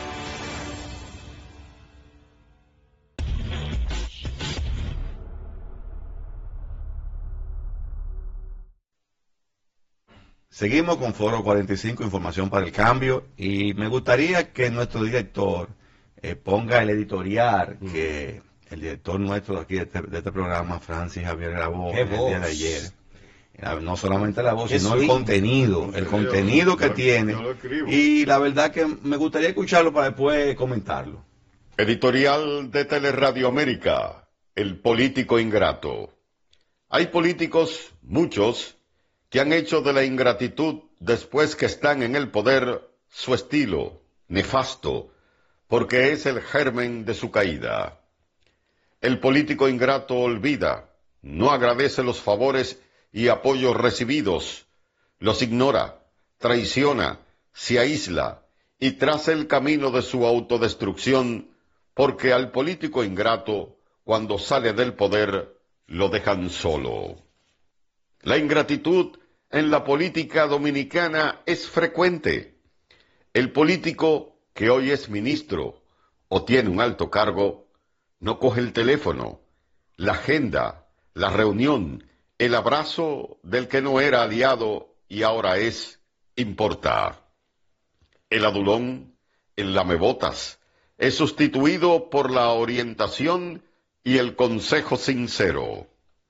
Speaker 4: Seguimos con Foro 45, información para el cambio, y me gustaría que nuestro director ponga el editorial que el director nuestro de aquí de este programa, Francis Javier, grabó el día de ayer. No solamente la voz, sino el contenido que tiene, y la verdad que me gustaría escucharlo para después comentarlo.
Speaker 3: Editorial de Teleradio América, el político ingrato. Hay políticos, muchos, que han hecho de la ingratitud, después que están en el poder, su estilo nefasto, porque es el germen de su caída. El político ingrato olvida, no agradece los favores y apoyos recibidos, los ignora, traiciona, se aísla y traza el camino de su autodestrucción, porque al político ingrato, cuando sale del poder, lo dejan solo. La ingratitud en la política dominicana es frecuente. El político que hoy es ministro o tiene un alto cargo, no coge el teléfono, la agenda, la reunión, el abrazo del que no era aliado y ahora es, importa. El adulón, el lamebotas, es sustituido por la orientación
Speaker 2: y el consejo sincero.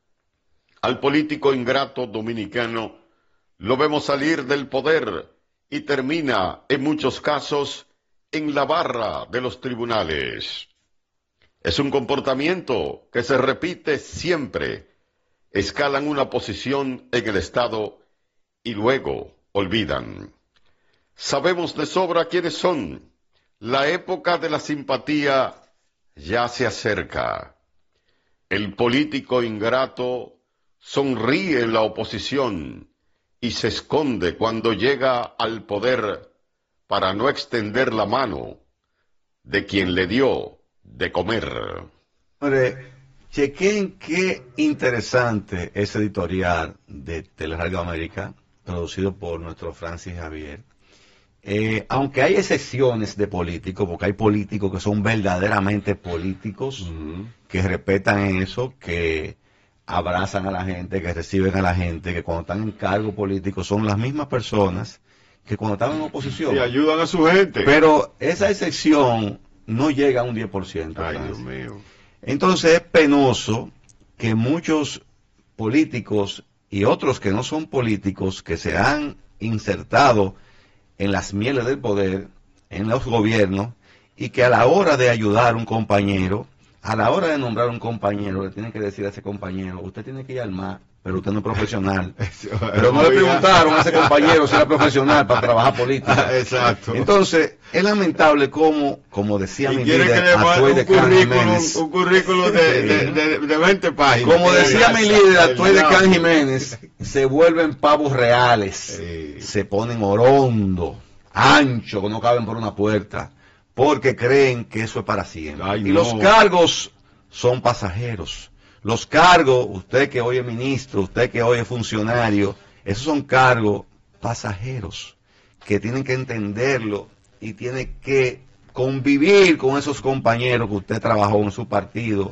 Speaker 2: Al político ingrato dominicano lo vemos salir del poder y termina, en muchos casos, en la barra de los tribunales. Es un comportamiento que se repite siempre. Escalan una posición en el Estado y luego olvidan. Sabemos de sobra quiénes son. La época de la simpatía ya se acerca. El político ingrato sonríe en la oposición y se esconde cuando llega al poder para no extender la mano de quien le dio de comer.
Speaker 4: Hombre, chequen qué interesante ese editorial de Teleradio América, producido por nuestro Francis Javier. Aunque hay excepciones de políticos, porque hay políticos que son verdaderamente políticos, que respetan eso, que abrazan a la gente, que reciben a la gente, que cuando están en cargo político son las mismas personas que cuando están en oposición.
Speaker 3: Y ayudan a su gente.
Speaker 4: Pero esa excepción no llega a un 10%.
Speaker 3: Ay, Dios mío.
Speaker 4: Entonces es penoso que muchos políticos y otros que no son políticos, que se han insertado en las mieles del poder, en los gobiernos, y que a la hora de ayudar a un compañero, a la hora de nombrar un compañero, le tienen que decir a ese compañero, usted tiene que ir al MAR, pero usted no es profesional. Pero no le preguntaron a ese compañero si era profesional para trabajar política.
Speaker 3: Exacto.
Speaker 4: Entonces, es lamentable como decía mi líder,
Speaker 3: Atuey de Can Jiménez. Un currículum de 20 páginas.
Speaker 4: Como decía mi líder, Atuey de Can Jiménez, se vuelven pavos reales. Se ponen orondo, ancho, que no caben por una puerta, porque creen que eso es para siempre.
Speaker 3: Ay,
Speaker 4: y los cargos son pasajeros. Los cargos, usted que hoy es ministro, usted que hoy es funcionario, esos son cargos pasajeros, que tienen que entenderlo y tiene que convivir con esos compañeros que usted trabajó en su partido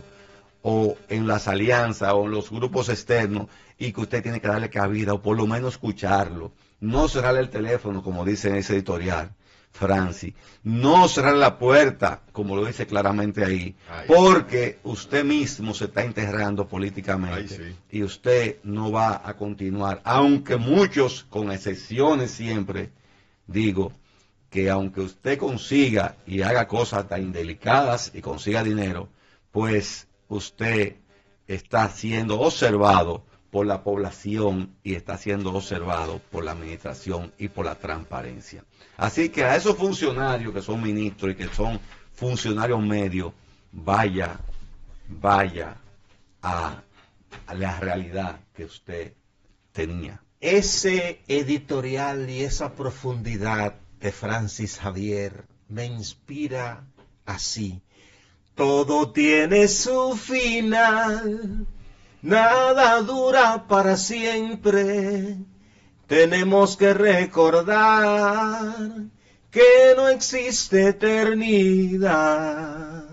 Speaker 4: o en las alianzas o en los grupos externos y que usted tiene que darle cabida o por lo menos escucharlo. No cerrarle el teléfono, como dice en ese editorial, Francis. No cerrar la puerta, como lo dice claramente ahí, porque usted mismo se está enterrando políticamente y usted no va a continuar. Aunque muchos, con excepciones siempre, digo, que aunque usted consiga y haga cosas tan indelicadas y consiga dinero, pues usted está siendo observado por la población y está siendo observado por la administración y por la transparencia. Así que a esos funcionarios que son ministros y que son funcionarios medios, vaya a la realidad que usted tenía.
Speaker 5: Ese editorial y esa profundidad de Francis Javier me inspira así. Todo tiene su final, nada dura para siempre. Tenemos que recordar que no existe eternidad.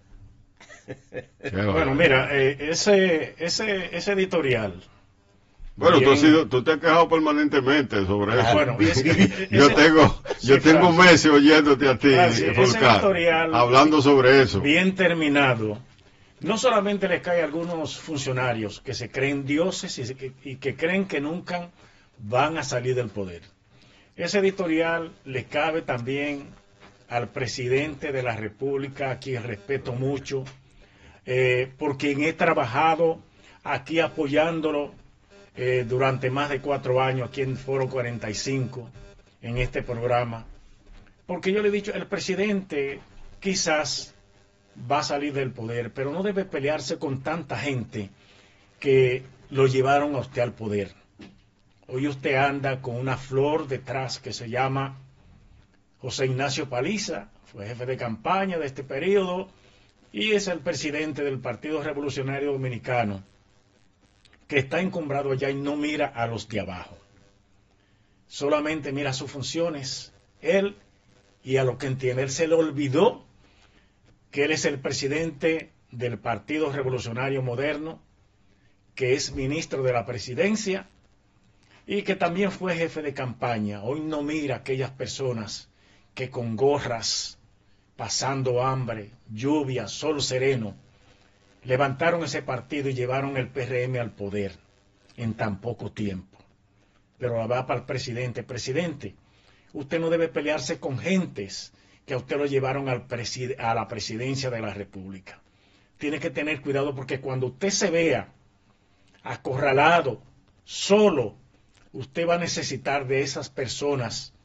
Speaker 6: Bueno, mira, ese editorial.
Speaker 3: Bueno, tú te has quejado permanentemente sobre eso.
Speaker 6: Bueno,
Speaker 3: yo tengo meses oyéndote a ti,
Speaker 6: Fulcar,
Speaker 3: hablando sobre eso.
Speaker 6: Bien terminado. No solamente les cae a algunos funcionarios que se creen dioses y que creen que nunca van a salir del poder. Ese editorial le cabe también al presidente de la República, a quien respeto mucho, por quien he trabajado aquí apoyándolo durante más de 4 años, aquí en Foro 45, en este programa. Porque yo le he dicho, el presidente quizás va a salir del poder, pero no debe pelearse con tanta gente que lo llevaron a usted al poder. Hoy usted anda con una flor detrás que se llama José Ignacio Paliza, fue jefe de campaña de este periodo y es el presidente del Partido Revolucionario Dominicano, que está encumbrado allá y no mira a los de abajo. Solamente mira sus funciones, él, y a lo que entiende. Él se le olvidó que él es el presidente del Partido Revolucionario Moderno, que es ministro de la presidencia y que también fue jefe de campaña. Hoy no mira a aquellas personas que con gorras, pasando hambre, lluvia, sol sereno, levantaron ese partido y llevaron el PRM al poder en tan poco tiempo. Pero va para el presidente. Presidente, usted no debe pelearse con gentes que a usted lo llevaron a la presidencia de la República. Tiene que tener cuidado porque cuando usted se vea acorralado, solo, usted va a necesitar de esas personas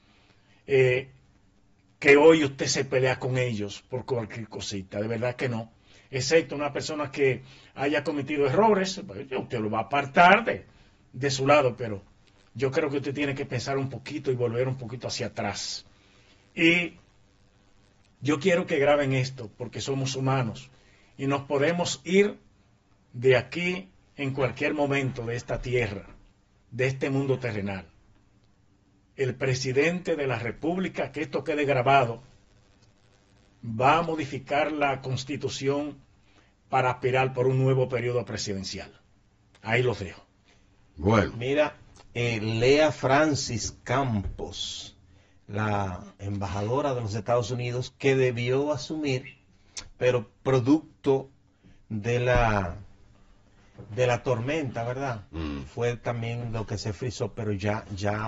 Speaker 6: que hoy usted se pelea con ellos por cualquier cosita. De verdad que no. Excepto una persona que haya cometido errores, pues usted lo va a apartar de su lado, pero yo creo que usted tiene que pensar un poquito y volver un poquito hacia atrás. Y yo quiero que graben esto, porque somos humanos y nos podemos ir de aquí en cualquier momento de esta tierra, de este mundo terrenal. El presidente de la República, que esto quede grabado, va a modificar la Constitución para aspirar por un nuevo periodo presidencial. Ahí los dejo.
Speaker 3: Bueno.
Speaker 5: Mira, Lea Francis Campos, la embajadora de los Estados Unidos, que debió asumir, pero producto de la tormenta, ¿verdad? Fue también lo que se frizó, pero ya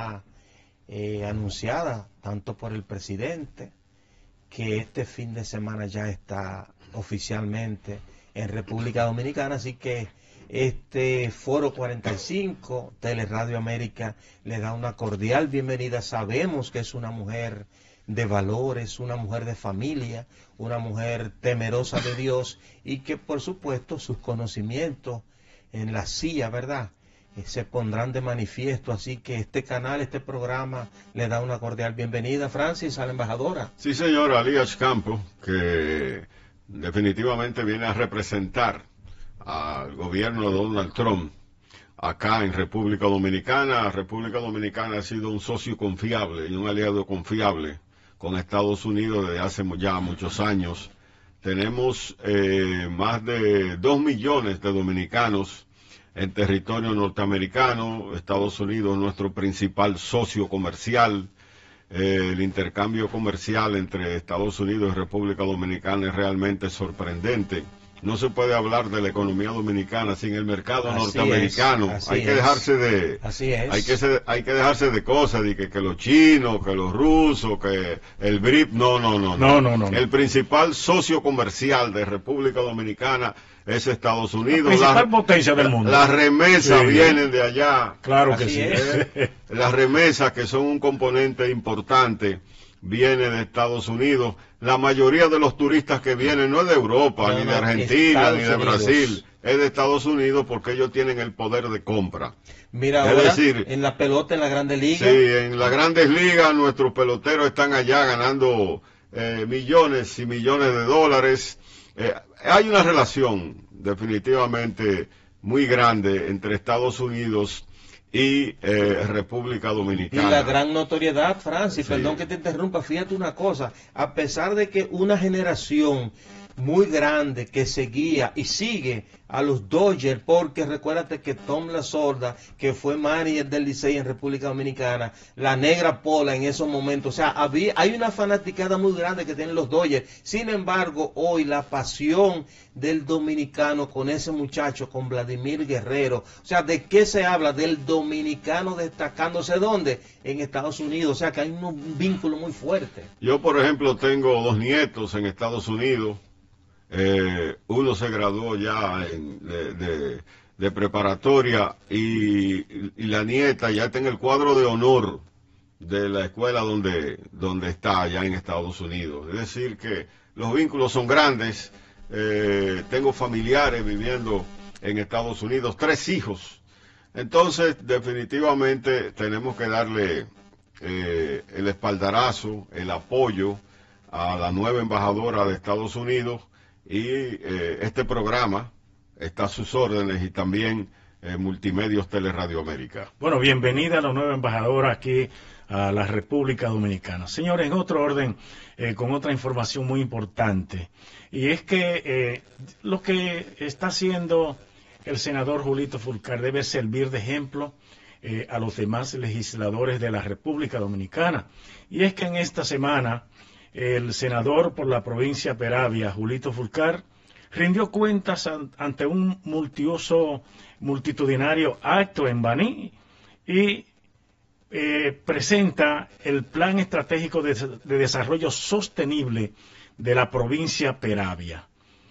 Speaker 5: anunciada tanto por el presidente, que este fin de semana ya está oficialmente en República Dominicana, así que este Foro 45, Teleradio América, le da una cordial bienvenida. Sabemos que es una mujer de valores, una mujer de familia, una mujer temerosa de Dios y que por supuesto sus conocimientos en la silla, ¿verdad?, se pondrán de manifiesto, así que este canal, este programa, le da una cordial bienvenida, Francis, a la embajadora.
Speaker 3: Sí, señora, Lías Campos, que definitivamente viene a representar al gobierno de Donald Trump acá en República Dominicana. República Dominicana ha sido un socio confiable y un aliado confiable con Estados Unidos desde hace ya muchos años. Tenemos más de 2 millones de dominicanos en territorio norteamericano. Estados Unidos es nuestro principal socio comercial. El intercambio comercial entre Estados Unidos y República Dominicana es realmente sorprendente. No se puede hablar de la economía dominicana sin el mercado norteamericano. Hay que dejarse de cosas, de que los chinos, que los rusos, que el BRIC. No. El principal socio comercial de República Dominicana es Estados Unidos.
Speaker 6: La principal potencia del mundo.
Speaker 3: Las remesas vienen de allá.
Speaker 6: Claro que sí.
Speaker 3: Las remesas, que son un componente importante, viene de Estados Unidos. La mayoría de los turistas que vienen no es de Europa, ni de Argentina, ni de Brasil, es de Estados Unidos porque ellos tienen el poder de compra.
Speaker 5: Mira, ahora, decir, en la pelota, en la Grandes Ligas.
Speaker 3: Sí, en las Grandes Ligas nuestros peloteros están allá ganando millones y millones de dólares. Hay una relación definitivamente muy grande entre Estados Unidos y República Dominicana.
Speaker 5: Y la gran notoriedad, Francis, sí. Perdón que te interrumpa, fíjate una cosa, a pesar de que una generación muy grande que seguía y sigue a los Dodgers, porque recuérdate que Tom La Sorda, que fue manager del Licey en República Dominicana, la negra Pola en esos momentos, o sea, hay una fanaticada muy grande que tienen los Dodgers. Sin embargo, hoy la pasión del dominicano con ese muchacho, con Vladimir Guerrero, o sea, ¿de qué se habla? Del dominicano destacándose, ¿dónde? En Estados Unidos, o sea, que hay un vínculo muy fuerte.
Speaker 3: Yo, por ejemplo, tengo 2 nietos en Estados Unidos. Uno se graduó ya de preparatoria y la nieta ya está en el cuadro de honor de la escuela donde está allá en Estados Unidos. Es decir que los vínculos son grandes. Tengo familiares viviendo en Estados Unidos, 3 hijos. Entonces definitivamente tenemos que darle el espaldarazo, el apoyo a la nueva embajadora de Estados Unidos. Y este programa está a sus órdenes y también Multimedios Teleradio América.
Speaker 6: Bueno, bienvenida a la nueva embajadora aquí a la República Dominicana. Señores, en otro orden, con otra información muy importante, y es que lo que está haciendo el senador Julito Fulcar debe servir de ejemplo a los demás legisladores de la República Dominicana. Y es que en esta semana el senador por la provincia Peravia, Julito Fulcar, rindió cuentas ante un multitudinario acto en Baní y presenta el Plan Estratégico de Desarrollo Sostenible de la provincia Peravia.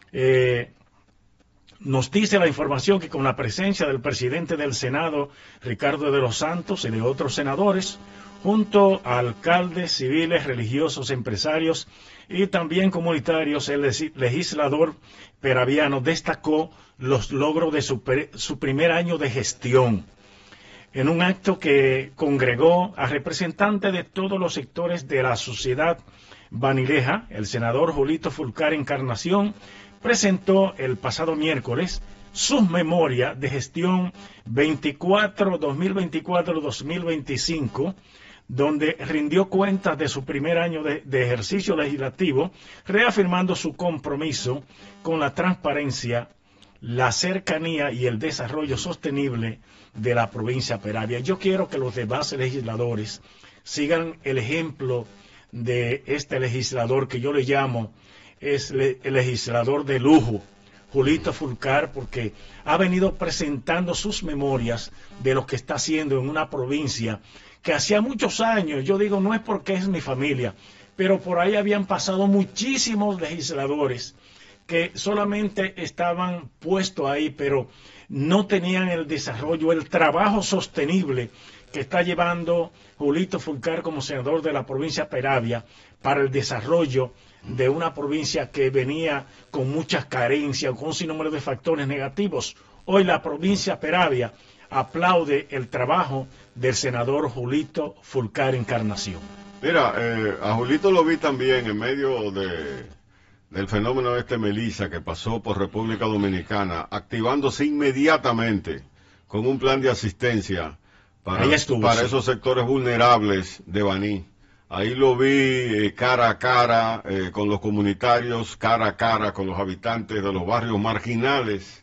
Speaker 6: Nos dice la información que con la presencia del presidente del Senado, Ricardo de los Santos, y de otros senadores, junto a alcaldes, civiles, religiosos, empresarios y también comunitarios, el legislador peraviano destacó los logros de su primer año de gestión, en un acto que congregó a representantes de todos los sectores de la sociedad banileja. El senador Julito Fulcar Encarnación presentó el pasado miércoles sus memorias de gestión 2024-2025, donde rindió cuentas de su primer año de ejercicio legislativo, reafirmando su compromiso con la transparencia, la cercanía y el desarrollo sostenible de la provincia Peravia. Yo quiero que los demás legisladores sigan el ejemplo de este legislador que yo le llamo el legislador de lujo, Julito Fulcar, porque ha venido presentando sus memorias de lo que está haciendo en una provincia que hacía muchos años, yo digo, no es porque es mi familia, pero por ahí habían pasado muchísimos legisladores que solamente estaban puestos ahí, pero no tenían el desarrollo, el trabajo sostenible que está llevando Julito Fulcar como senador de la provincia Peravia para el desarrollo de una provincia que venía con muchas carencias, con un sinnúmero de factores negativos. Hoy la provincia Peravia aplaude el trabajo del senador Julito Fulcar Encarnación.
Speaker 3: Mira, a Julito lo vi también en medio del fenómeno Melissa, que pasó por República Dominicana, activándose inmediatamente con un plan de asistencia para esos sectores vulnerables de Baní. Ahí lo vi cara a cara con los comunitarios, cara a cara con los habitantes de los barrios marginales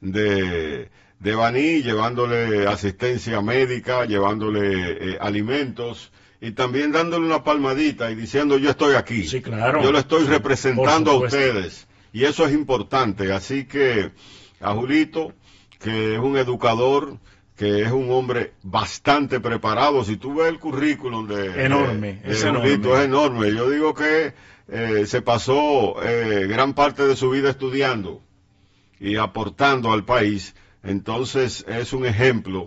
Speaker 3: de Baní, llevándole asistencia médica, llevándole alimentos y también dándole una palmadita y diciendo yo estoy aquí,
Speaker 6: sí, claro,
Speaker 3: yo lo estoy representando a ustedes, y eso es importante. Así que a Julito, que es un educador, que es un hombre bastante preparado. Si tú ves el currículum de Julito, es enorme. Yo digo que se pasó gran parte de su vida estudiando y aportando al país. Entonces es un ejemplo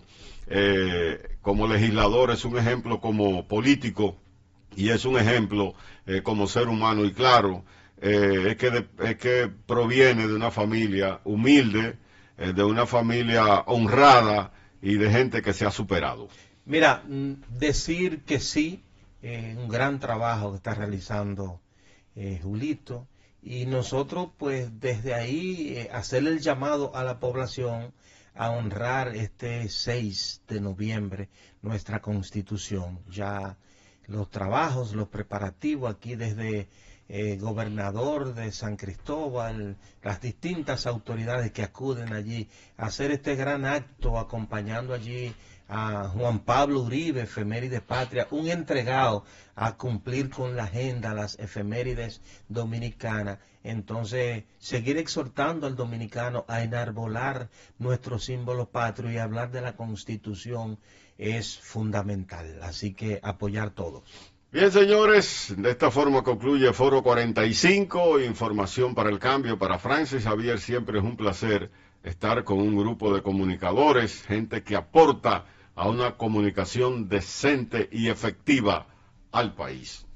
Speaker 3: como legislador, es un ejemplo como político y es un ejemplo como ser humano. Y claro, es que proviene de una familia humilde, de una familia honrada y de gente que se ha superado.
Speaker 5: Mira, decir que sí, un gran trabajo que está realizando Julito, y nosotros pues desde ahí hacerle el llamado a la población a honrar este 6 de noviembre nuestra Constitución. Ya los trabajos, los preparativos aquí desde gobernador de San Cristóbal, las distintas autoridades que acuden allí a hacer este gran acto, acompañando allí a Juan Pablo Uribe, efeméride patria, un entregado a cumplir con la agenda, las efemérides dominicanas. Entonces, seguir exhortando al dominicano a enarbolar nuestro símbolo patrio y hablar de la Constitución es fundamental. Así que apoyar todos.
Speaker 3: Bien, señores, de esta forma concluye Foro 45, Información para el Cambio. Para Francis Xavier siempre es un placer estar con un grupo de comunicadores, gente que aporta a una comunicación decente y efectiva al país.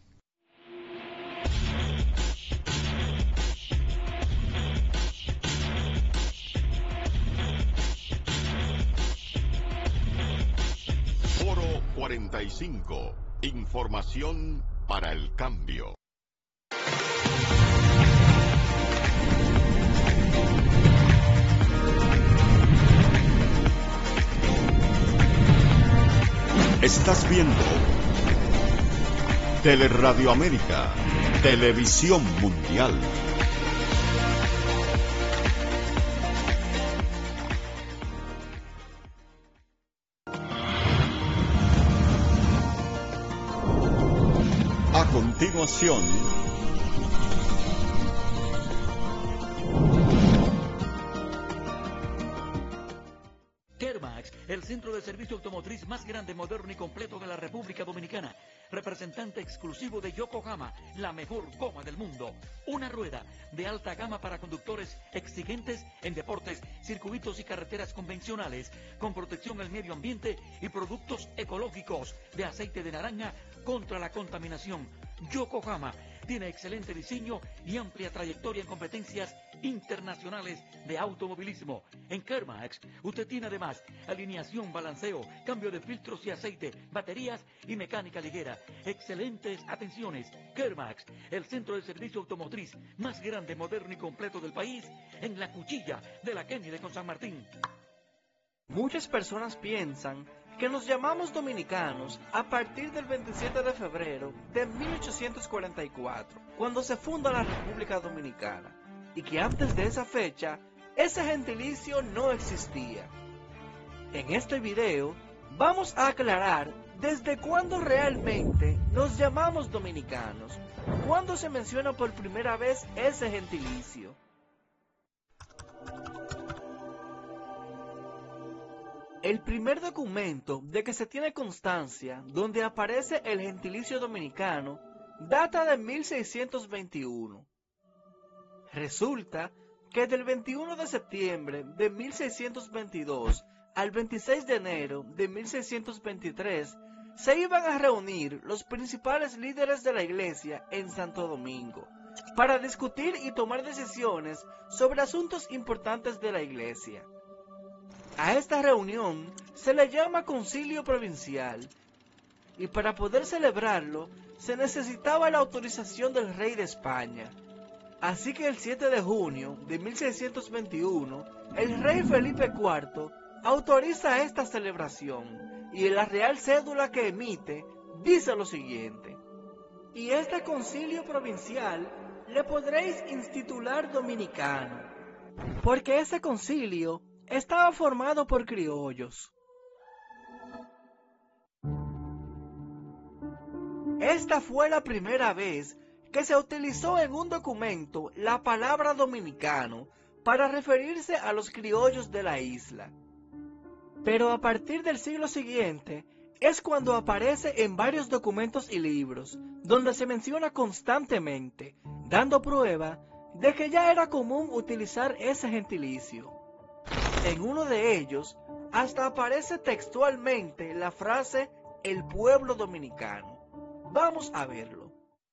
Speaker 2: Foro 45. Información para el cambio. Estás viendo Teleradio América, Televisión Mundial. A continuación,
Speaker 10: el centro de servicio automotriz más grande, moderno y completo de la República Dominicana. Representante exclusivo de Yokohama, la mejor goma del mundo. Una rueda de alta gama para conductores exigentes en deportes, circuitos y carreteras convencionales, con protección al medio ambiente y productos ecológicos de aceite de naranja contra la contaminación. Yokohama tiene excelente diseño y amplia trayectoria en competencias internacionales de automovilismo. En Kermax, usted tiene además alineación, balanceo, cambio de filtros y aceite, baterías y mecánica ligera. Excelentes atenciones. Kermax, el centro de servicio automotriz más grande, moderno y completo del país, en la cuchilla de la Kennedy con San Martín.
Speaker 11: Muchas personas piensan que nos llamamos dominicanos a partir del 27 de febrero de 1844, cuando se funda la República Dominicana, y que antes de esa fecha, ese gentilicio no existía. En este video, vamos a aclarar desde cuándo realmente nos llamamos dominicanos, cuándo se menciona por primera vez ese gentilicio. El primer documento de que se tiene constancia donde aparece el gentilicio dominicano data de 1621. Resulta que del 21 de septiembre de 1622 al 26 de enero de 1623 se iban a reunir los principales líderes de la iglesia en Santo Domingo para discutir y tomar decisiones sobre asuntos importantes de la iglesia. A esta reunión se le llama concilio provincial, y para poder celebrarlo se necesitaba la autorización del rey de España. Así que el 7 de junio de 1621, el rey Felipe IV autoriza esta celebración, y en la real cédula que emite dice lo siguiente: y este concilio provincial le podréis institular dominicano, porque ese concilio estaba formado por criollos. Esta fue la primera vez que se utilizó en un documento la palabra dominicano para referirse a los criollos de la isla. Pero a partir del siglo siguiente es cuando aparece en varios documentos y libros, donde se menciona constantemente, dando prueba de que ya era común utilizar ese gentilicio. En uno de ellos, hasta aparece textualmente la frase "el pueblo dominicano". Vamos a verlo.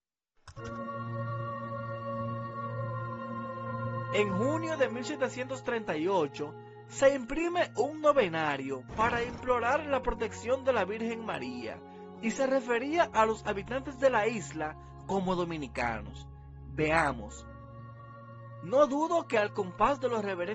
Speaker 11: En junio de 1738, se imprime un novenario para implorar la protección de la Virgen María, y se refería a los habitantes de la isla como dominicanos. Veamos. No dudo que al compás de los reverendos